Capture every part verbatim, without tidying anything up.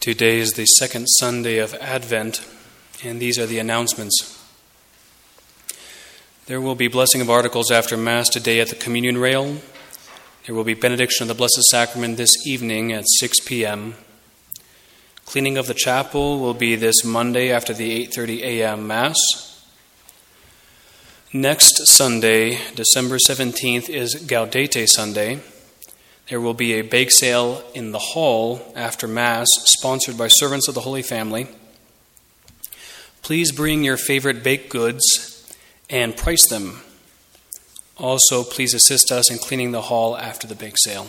Today is the second Sunday of Advent, and these are the announcements. There will be blessing of articles after Mass today at the communion rail. There will be benediction of the Blessed Sacrament this evening at six p.m. Cleaning of the chapel will be this Monday after the eight thirty a.m. Mass. Next Sunday, December seventeenth, is Gaudete Sunday. There will be a bake sale in the hall after Mass, sponsored by Servants of the Holy Family. Please bring your favorite baked goods and price them. Also, please assist us in cleaning the hall after the bake sale.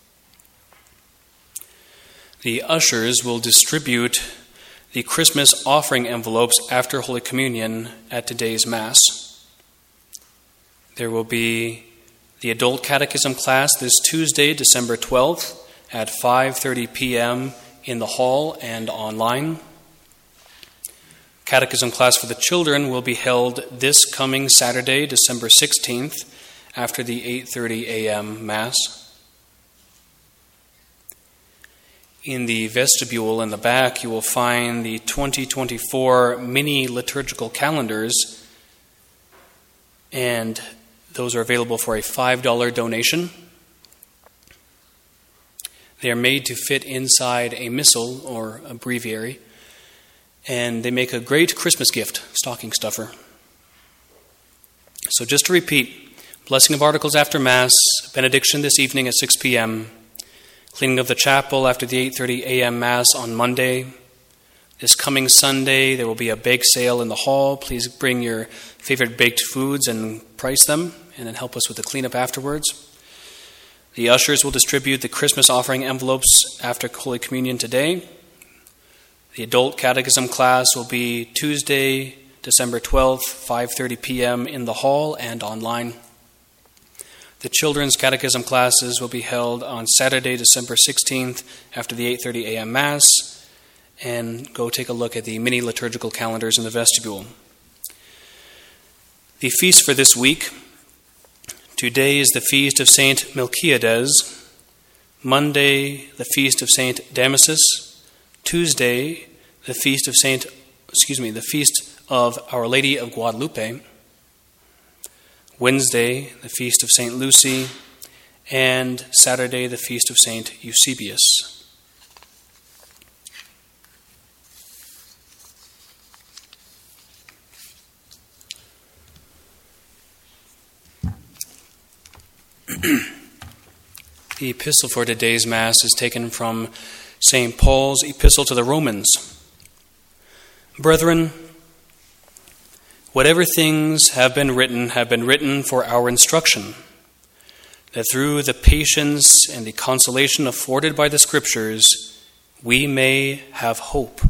The ushers will distribute the Christmas offering envelopes after Holy Communion at today's Mass. There will be the Adult Catechism class this Tuesday, December twelfth at five thirty p.m. in the hall and online. Catechism class for the children will be held this coming Saturday, December sixteenth, after the eight thirty a.m. Mass. In the vestibule in the back, you will find the twenty twenty-four mini liturgical calendars, and those are available for a five dollars donation. They are made to fit inside a missal or a breviary, and they make a great Christmas gift, stocking stuffer. So just to repeat, blessing of articles after Mass, benediction this evening at six p.m., cleaning of the chapel after the eight thirty a.m. Mass on Monday. This coming Sunday, there will be a bake sale in the hall. Please bring your favorite baked foods and price them, and then help us with the cleanup afterwards. The ushers will distribute the Christmas offering envelopes after Holy Communion today. The Adult Catechism class will be Tuesday, December twelfth, five thirty p.m. in the hall and online. The Children's Catechism classes will be held on Saturday, December sixteenth after the eight thirty a.m. Mass. And go take a look at the mini liturgical calendars in the vestibule. The feast for this week. Today is the feast of Saint Melchiades. Monday, the feast of Saint Damasus. Tuesday, the feast of Saint, excuse me, the feast of Our Lady of Guadalupe. Wednesday, the feast of Saint Lucy. And Saturday, the feast of Saint Eusebius. The epistle for today's Mass is taken from Saint Paul's epistle to the Romans. Brethren, whatever things have been written have been written for our instruction, that through the patience and the consolation afforded by the Scriptures, we may have hope.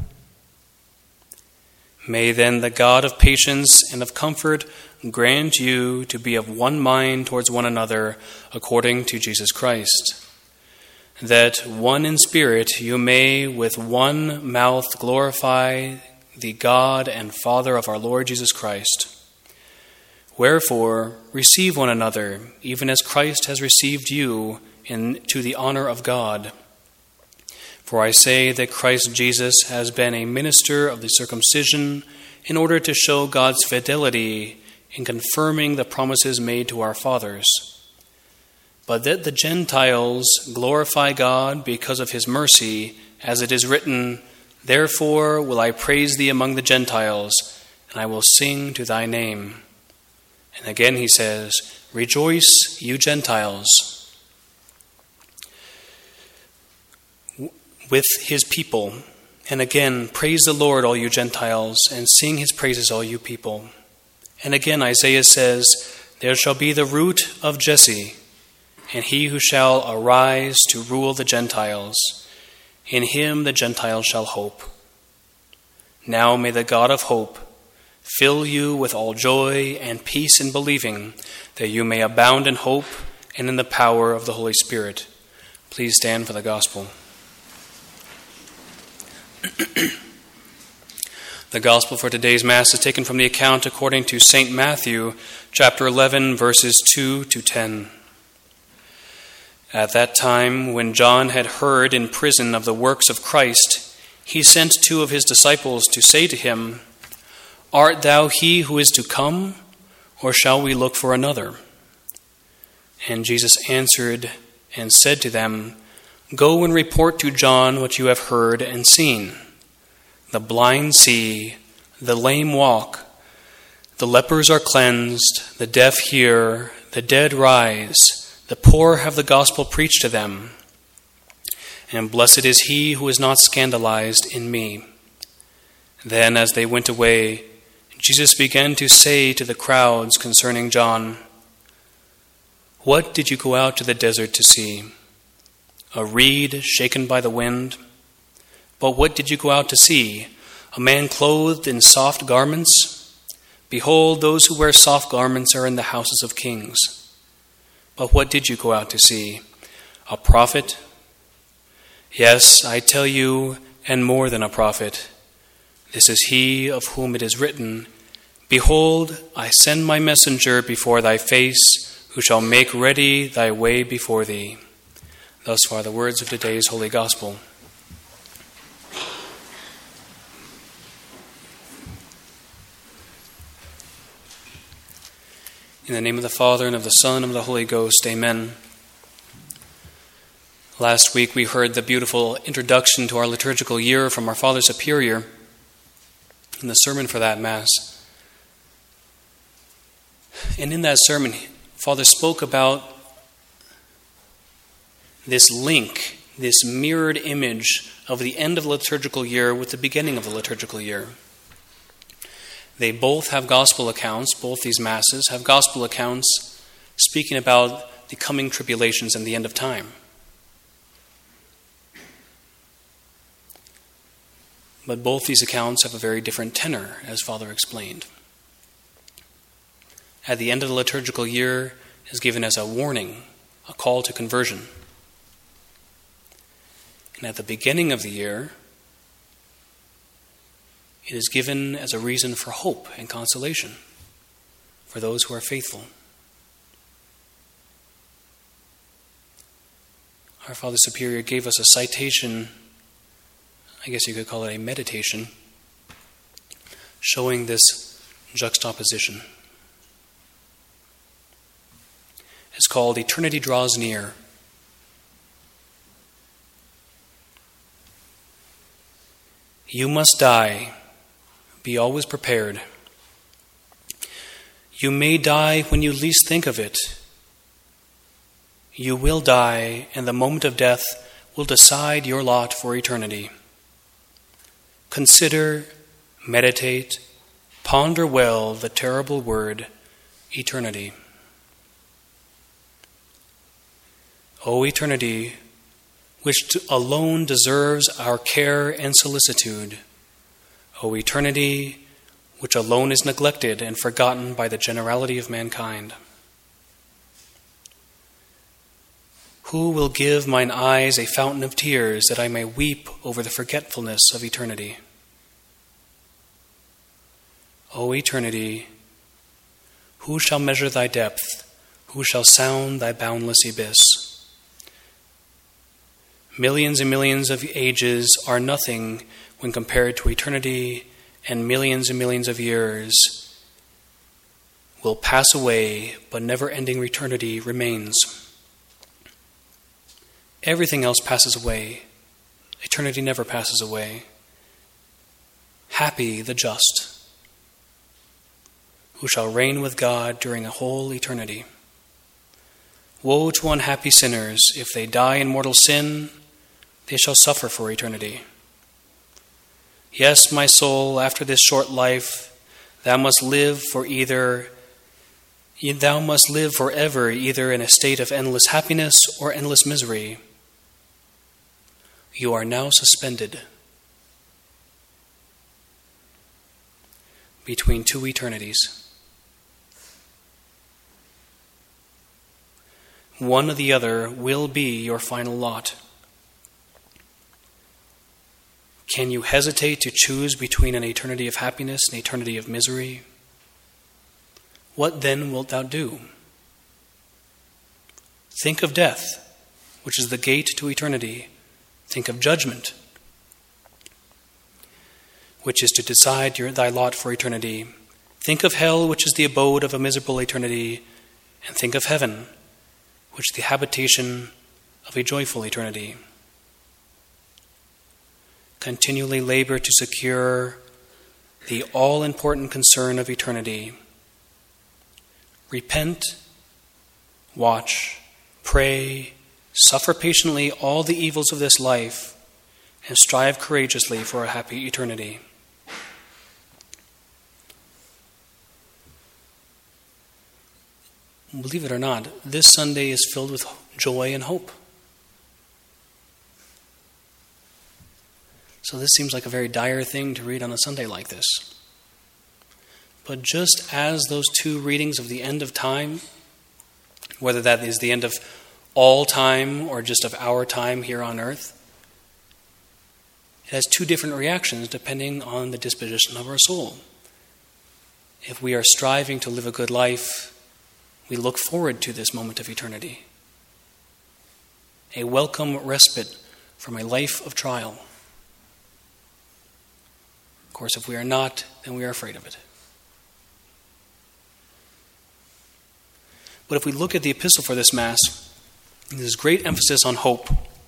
May then the God of patience and of comfort grant you to be of one mind towards one another according to Jesus Christ, that one in spirit you may with one mouth glorify the God and Father of our Lord Jesus Christ. Wherefore, receive one another, even as Christ has received you, in, to the honor of God. For I say that Christ Jesus has been a minister of the circumcision in order to show God's fidelity in confirming the promises made to our fathers, but that the Gentiles glorify God because of his mercy, as it is written, Therefore will I praise thee among the Gentiles, and I will sing to thy name. And again he says, Rejoice, you Gentiles, with his people. And again, praise the Lord, all you Gentiles, and sing his praises, all you people. And again, Isaiah says, There shall be the root of Jesse, and he who shall arise to rule the Gentiles. In him the Gentiles shall hope. Now may the God of hope fill you with all joy and peace in believing, that you may abound in hope and in the power of the Holy Spirit. Please stand for the gospel. The gospel for today's Mass is taken from the account according to Saint Matthew, chapter eleven, verses two to ten. At that time, when John had heard in prison of the works of Christ, he sent two of his disciples to say to him, "Art thou he who is to come, or shall we look for another?" And Jesus answered and said to them, "Go and report to John what you have heard and seen. The blind see, the lame walk, the lepers are cleansed, the deaf hear, the dead rise, the poor have the gospel preached to them. And blessed is he who is not scandalized in me." Then as they went away, Jesus began to say to the crowds concerning John, "What did you go out to the desert to see? A reed shaken by the wind? But what did you go out to see? A man clothed in soft garments? Behold, those who wear soft garments are in the houses of kings. But what did you go out to see? A prophet? Yes, I tell you, and more than a prophet. This is he of whom it is written, 'Behold, I send my messenger before thy face, who shall make ready thy way before thee.'" Thus far the words of today's Holy Gospel. In the name of the Father, and of the Son, and of the Holy Ghost, amen. Last week we heard the beautiful introduction to our liturgical year from our Father Superior in the sermon for that Mass. And in that sermon, Father spoke about this link, this mirrored image of the end of the liturgical year with the beginning of the liturgical year. They both have gospel accounts, both these Masses have gospel accounts speaking about the coming tribulations and the end of time. But both these accounts have a very different tenor, as Father explained. At the end of the liturgical year is given as a warning, a call to conversion. And at the beginning of the year, it is given as a reason for hope and consolation for those who are faithful. Our Father Superior gave us a citation, I guess you could call it a meditation, showing this juxtaposition. It's called "Eternity Draws Near." You must die. Be always prepared. You may die when you least think of it. You will die, and the moment of death will decide your lot for eternity. Consider, meditate, ponder well the terrible word, eternity. O eternity, which alone deserves our care and solicitude. O eternity, which alone is neglected and forgotten by the generality of mankind. Who will give mine eyes a fountain of tears, that I may weep over the forgetfulness of eternity? O eternity, who shall measure thy depth? Who shall sound thy boundless abyss? Millions and millions of ages are nothing when compared to eternity, and millions and millions of years will pass away, but never-ending eternity remains. Everything else passes away. Eternity never passes away. Happy the just, who shall reign with God during a whole eternity. Woe to unhappy sinners, if they die in mortal sin, they shall suffer for eternity. Yes, my soul, after this short life, thou must live for either thou must live forever, either in a state of endless happiness or endless misery. You are now suspended between two eternities. One or the other will be your final lot. Can you hesitate to choose between an eternity of happiness and an eternity of misery? What then wilt thou do? Think of death, which is the gate to eternity. Think of judgment. which is to decide your, thy lot for eternity. Think of hell, which is the abode of a miserable eternity, and think of heaven, which is the habitation of a joyful eternity. Continually labor to secure the all-important concern of eternity. Repent, watch, pray, suffer patiently all the evils of this life, and strive courageously for a happy eternity. Believe it or not, this Sunday is filled with joy and hope. So this seems like a very dire thing to read on a Sunday like this. But just as those two readings of the end of time, whether that is the end of all time or just of our time here on earth, it has two different reactions depending on the disposition of our soul. If we are striving to live a good life, we look forward to this moment of eternity, a welcome respite from a life of trial. Of course, if we are not, then we are afraid of it. But if we look at the epistle for this Mass, there's great emphasis on hope.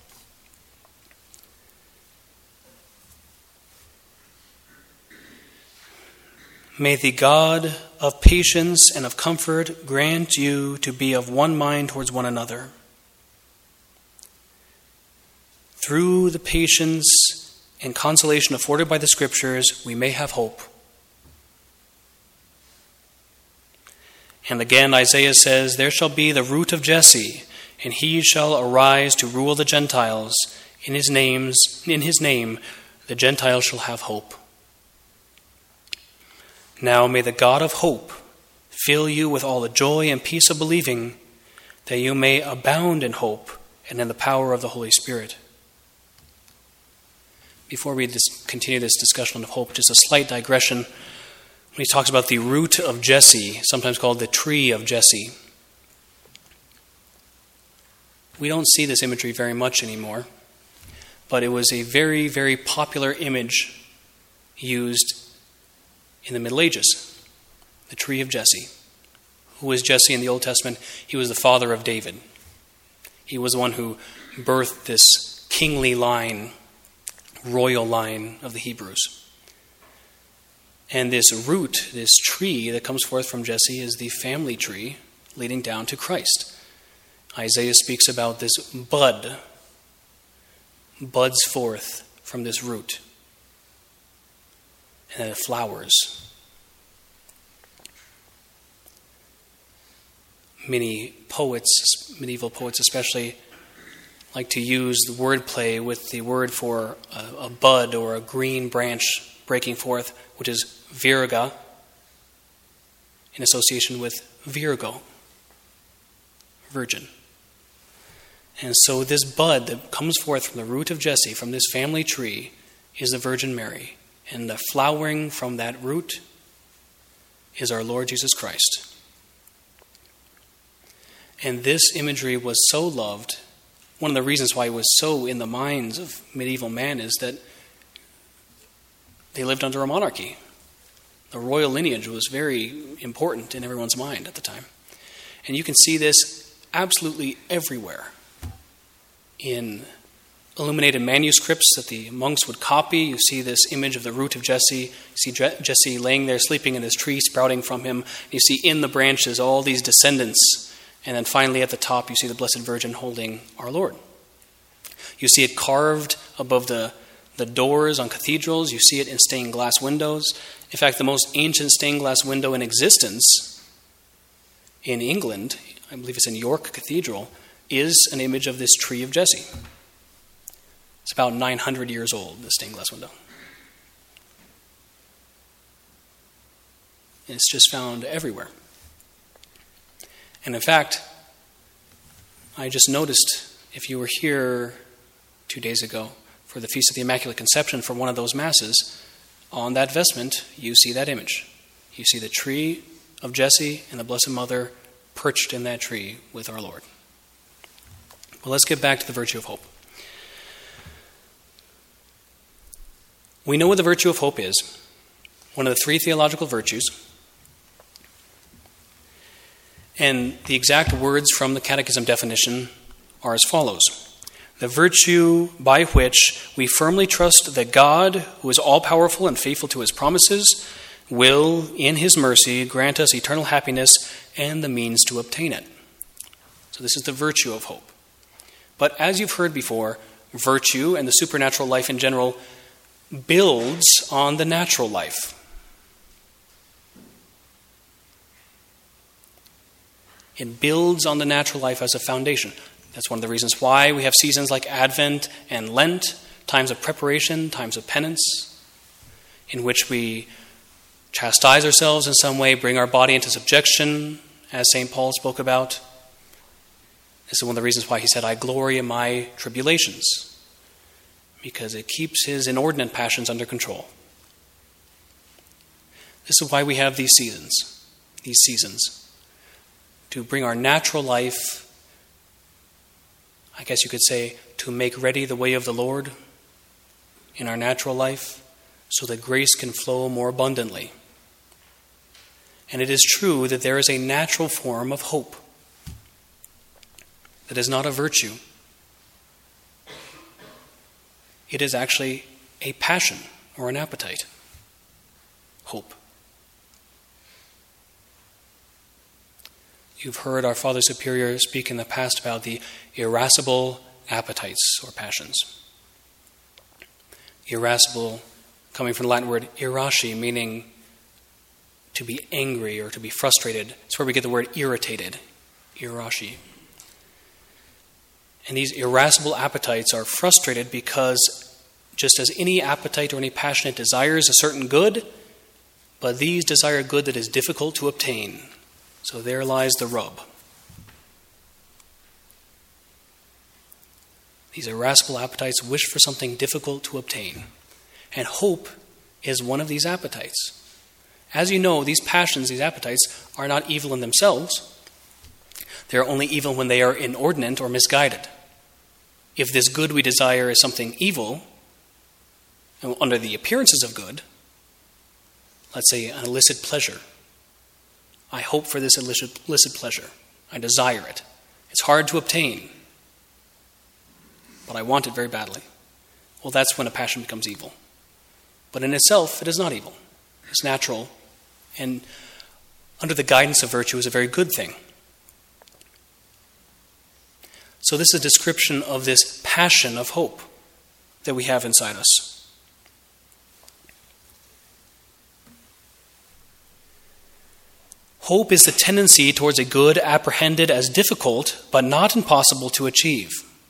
May the God of patience and of comfort grant you to be of one mind towards one another. Through the patience and consolation afforded by the Scriptures, we may have hope. And again, Isaiah says, "There shall be the root of Jesse, and he shall arise to rule the Gentiles. In his names, in his name, the Gentiles shall have hope." Now may the God of hope fill you with all the joy and peace of believing, that you may abound in hope and in the power of the Holy Spirit. Before we dis- continue this discussion of hope, just a slight digression. When he talks about the root of Jesse, sometimes called the tree of Jesse, we don't see this imagery very much anymore, but it was a very, very popular image used in the Middle Ages, the tree of Jesse. Who was Jesse in the Old Testament? He was the father of David. He was the one who birthed this kingly line, royal line of the Hebrews. And this root, this tree that comes forth from Jesse, is the family tree leading down to Christ. Isaiah speaks about this bud, buds forth from this root, and then it flowers. Many poets, medieval poets especially, like to use the wordplay with the word for a, a bud or a green branch breaking forth, which is virga, in association with Virgo, virgin. And so this bud that comes forth from the root of Jesse, from this family tree, is the Virgin Mary. And the flowering from that root is our Lord Jesus Christ. And this imagery was so loved. One of the reasons why it was so in the minds of medieval man is that they lived under a monarchy. The royal lineage was very important in everyone's mind at the time. And you can see this absolutely everywhere. In illuminated manuscripts that the monks would copy, you see this image of the root of Jesse. You see Jesse laying there sleeping in his tree, sprouting from him. You see in the branches all these descendants. And then finally at the top you see the Blessed Virgin holding our Lord. You see it carved above the, the doors on cathedrals. You see it in stained glass windows. In fact, the most ancient stained glass window in existence in England, I believe it's in York Cathedral, is an image of this tree of Jesse. It's about nine hundred years old, the stained glass window. And it's just found everywhere. And in fact, I just noticed, if you were here two days ago for the Feast of the Immaculate Conception for one of those Masses, on that vestment, you see that image. You see the tree of Jesse and the Blessed Mother perched in that tree with our Lord. Well, let's get back to the virtue of hope. We know what the virtue of hope is, one of the three theological virtues. And the exact words from the Catechism definition are as follows. The virtue by which we firmly trust that God, who is all-powerful and faithful to his promises, will, in his mercy, grant us eternal happiness and the means to obtain it. So this is the virtue of hope. But as you've heard before, virtue and the supernatural life in general builds on the natural life. It builds on the natural life as a foundation. That's one of the reasons why we have seasons like Advent and Lent, times of preparation, times of penance, in which we chastise ourselves in some way, bring our body into subjection, as Saint Paul spoke about. This is one of the reasons why he said, I glory in my tribulations, because it keeps his inordinate passions under control. This is why we have these seasons, these seasons, to bring our natural life, I guess you could say, to make ready the way of the Lord in our natural life, so that grace can flow more abundantly. And it is true that there is a natural form of hope that is not a virtue. It is actually a passion or an appetite. Hope. You've heard our Father Superior speak in the past about the irascible appetites or passions. Irascible, coming from the Latin word irasci, meaning to be angry or to be frustrated. It's where we get the word irritated, irasci. And these irascible appetites are frustrated because just as any appetite or any passionate desires a certain good, but these desire a good that is difficult to obtain. So there lies the rub. These irascible appetites wish for something difficult to obtain. And hope is one of these appetites. As you know, these passions, these appetites, are not evil in themselves. They are only evil when they are inordinate or misguided. If this good we desire is something evil, under the appearances of good, let's say an illicit pleasure. I hope for this illicit, illicit pleasure. I desire it. It's hard to obtain, but I want it very badly. Well, that's when a passion becomes evil. But in itself, it is not evil. It's natural, and under the guidance of virtue is a very good thing. So this is a description of this passion of hope that we have inside us. Hope is the tendency towards a good apprehended as difficult, but not impossible to achieve.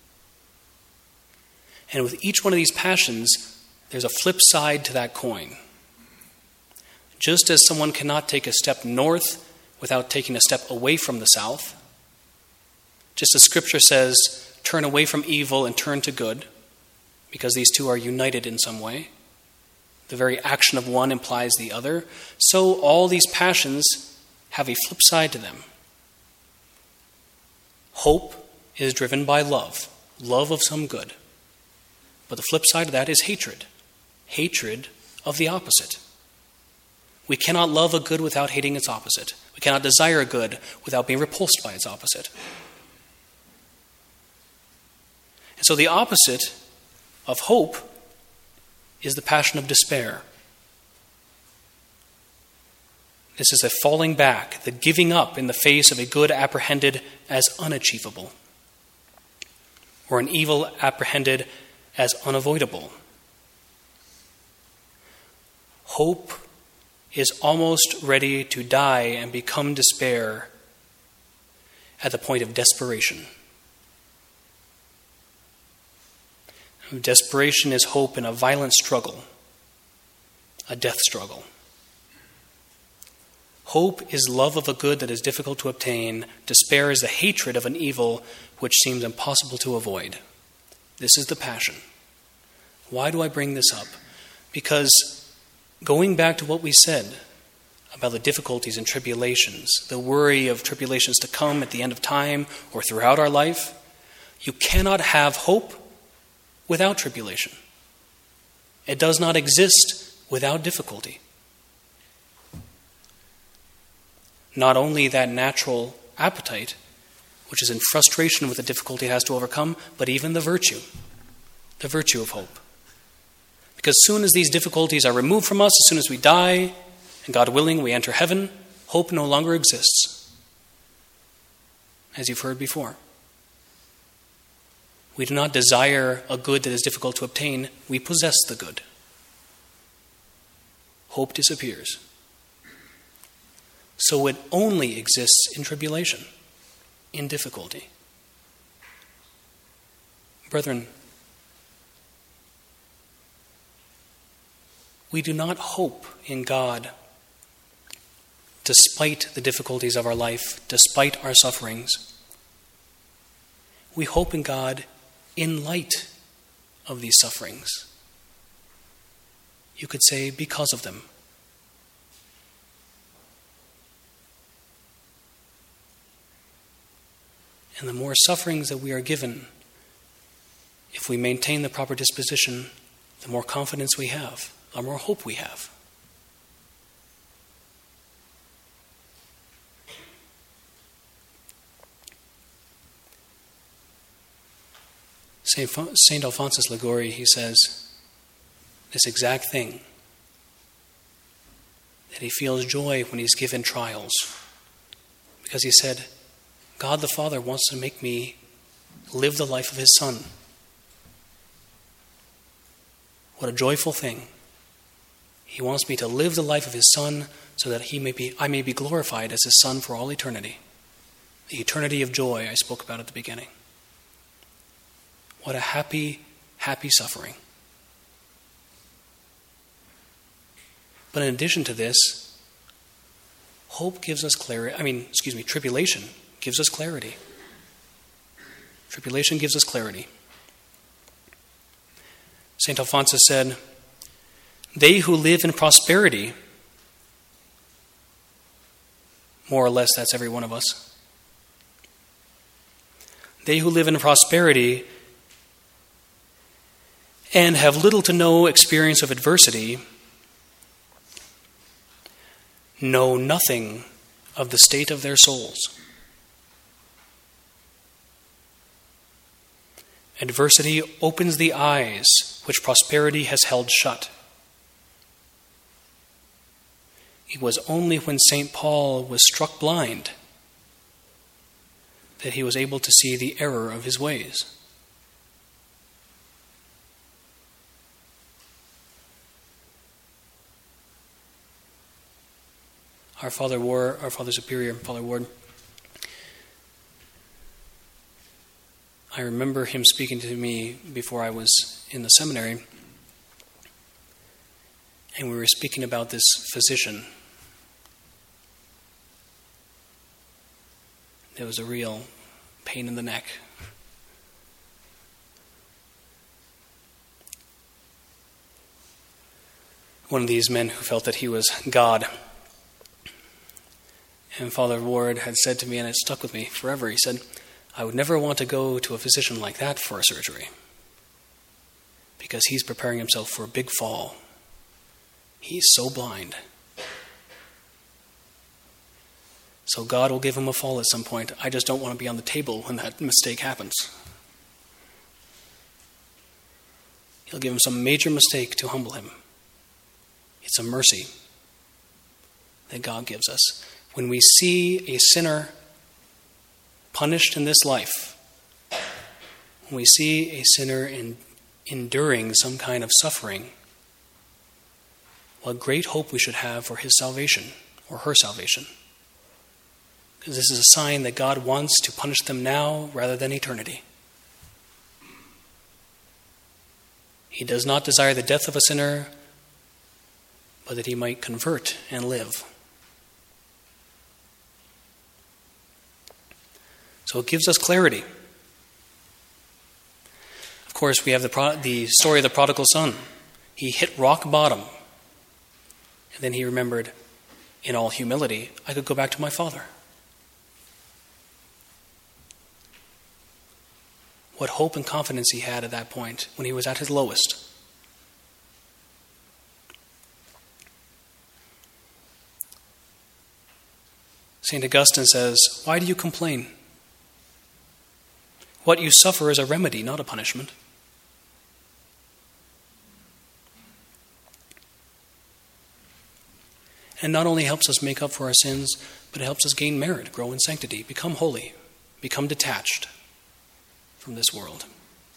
And with each one of these passions, there's a flip side to that coin. Just as someone cannot take a step north without taking a step away from the south, just as Scripture says, turn away from evil and turn to good, because these two are united in some way. The very action of one implies the other. So all these passions have a flip side to them. Hope is driven by love, love of some good. But the flip side of that is hatred, hatred of the opposite. We cannot love a good without hating its opposite. We cannot desire a good without being repulsed by its opposite. And so the opposite of hope is the passion of despair. This is a falling back, the giving up in the face of a good apprehended as unachievable, or an evil apprehended as unavoidable. Hope is almost ready to die and become despair at the point of desperation. Desperation is hope in a violent struggle, a death struggle. Hope is love of a good that is difficult to obtain. Despair is the hatred of an evil which seems impossible to avoid. This is the passion. Why do I bring this up? Because going back to what we said about the difficulties and tribulations, the worry of tribulations to come at the end of time or throughout our life, you cannot have hope without tribulation. It does not exist without difficulty. Not only that natural appetite, which is in frustration with the difficulty it has to overcome, but even the virtue, the virtue of hope. Because as soon as these difficulties are removed from us, as soon as we die, and God willing, we enter heaven, hope no longer exists, as you've heard before. We do not desire a good that is difficult to obtain. We possess the good. Hope disappears. So it only exists in tribulation, in difficulty. Brethren, we do not hope in God despite the difficulties of our life, despite our sufferings. We hope in God in light of these sufferings. You could say because of them. And the more sufferings that we are given, if we maintain the proper disposition, the more confidence we have, the more hope we have. Saint Alphonsus Liguori, he says this exact thing, that he feels joy when he's given trials. Because he said, God the Father wants to make me live the life of his Son. What a joyful thing. He wants me to live the life of his Son so that he may be, I may be glorified as his Son for all eternity. The eternity of joy I spoke about at the beginning. What a happy, happy suffering. But in addition to this, hope gives us clarity. I mean, excuse me, tribulation gives us clarity. Tribulation gives us clarity. Saint Alphonsus said, they who live in prosperity, more or less that's every one of us, they who live in prosperity and have little to no experience of adversity know nothing of the state of their souls. Adversity opens the eyes which prosperity has held shut. It was only when Saint Paul was struck blind that he was able to see the error of his ways. Our Father Ward, our Father Superior, Father Ward, I remember him speaking to me before I was in the seminary, and we were speaking about this physician. There was a real pain in the neck. One of these men who felt that he was God. And Father Ward had said to me, and it stuck with me forever, he said, I would never want to go to a physician like that for a surgery, because he's preparing himself for a big fall. He's so blind. So God will give him a fall at some point. I just don't want to be on the table when that mistake happens. He'll give him some major mistake to humble him. It's a mercy that God gives us. When we see a sinner punished in this life, when we see a sinner in, enduring some kind of suffering, what great hope we should have for his salvation or her salvation. Because this is a sign that God wants to punish them now rather than eternity. He does not desire the death of a sinner, but that he might convert and live. So it gives us clarity. Of course, we have the pro- the story of the prodigal son. He hit rock bottom. And then he remembered, in all humility, I could go back to my father. What hope and confidence he had at that point when he was at his lowest. Saint Augustine says, "Why do you complain? What you suffer is a remedy, not a punishment." And not only helps us make up for our sins, but it helps us gain merit, grow in sanctity, become holy, become detached from this world.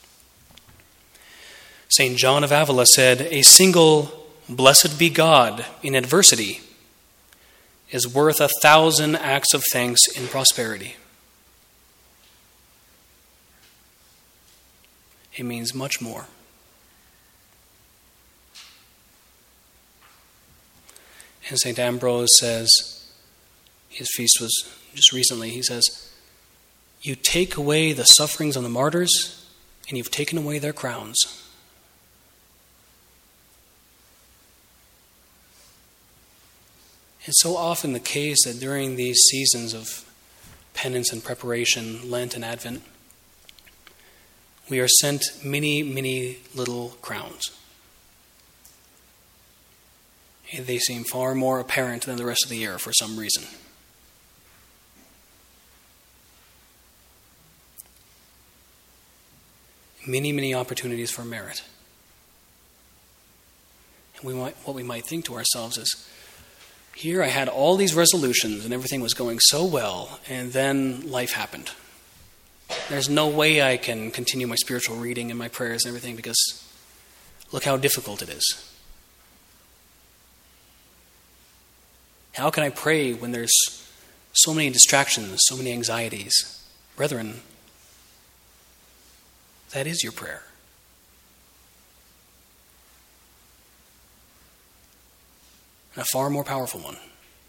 Saint John of Avila said, "A single blessed be God in adversity is worth a thousand acts of thanks in prosperity." It means much more. And Saint Ambrose says, his feast was just recently, he says, "You take away the sufferings of the martyrs, and you've taken away their crowns." It's so often the case that during these seasons of penance and preparation, Lent and Advent, we are sent many, many little crowns. And they seem far more apparent than the rest of the year for some reason. Many, many opportunities for merit. And we might, what we might think to ourselves is, here I had all these resolutions and everything was going so well, and then life happened. There's no way I can continue my spiritual reading and my prayers and everything because look how difficult it is. How can I pray when there's so many distractions, so many anxieties? Brethren, that is your prayer. And a far more powerful one.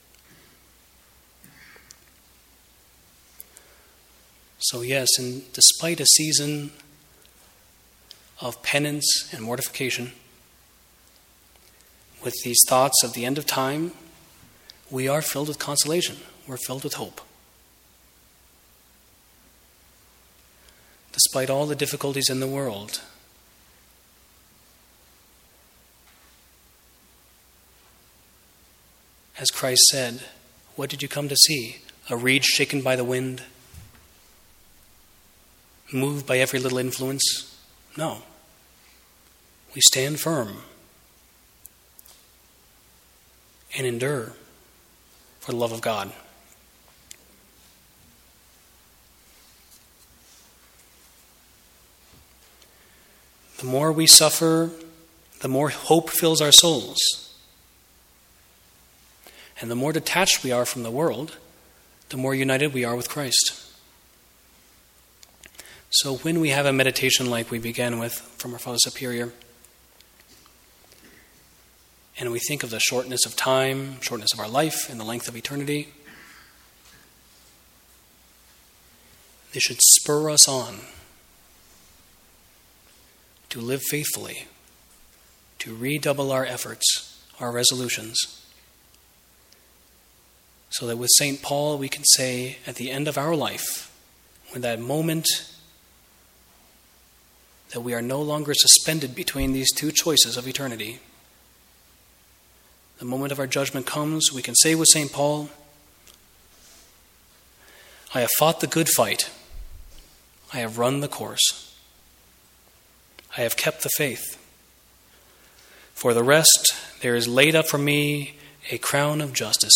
So yes, and despite a season of penance and mortification, with these thoughts of the end of time, we are filled with consolation. We're filled with hope. Despite all the difficulties in the world, as Christ said, what did you come to see? A reed shaken by the wind? Moved by every little influence? No. We stand firm and endure for the love of God. The more we suffer, the more hope fills our souls. And the more detached we are from the world, the more united we are with Christ. So when we have a meditation like we began with from our Father Superior, and we think of the shortness of time, shortness of our life, and the length of eternity, they should spur us on to live faithfully, to redouble our efforts, our resolutions, so that with Saint Paul we can say at the end of our life, when that moment that we are no longer suspended between these two choices of eternity, the moment of our judgment comes, we can say with Saint Paul, "I have fought the good fight. I have run the course. I have kept the faith. For the rest, there is laid up for me a crown of justice,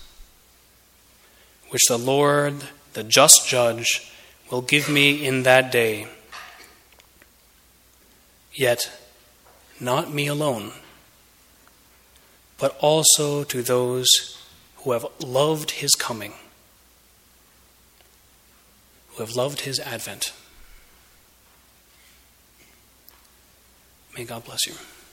which the Lord, the just judge, will give me in that day. Yet, not me alone, but also to those who have loved his coming, who have loved his advent." May God bless you.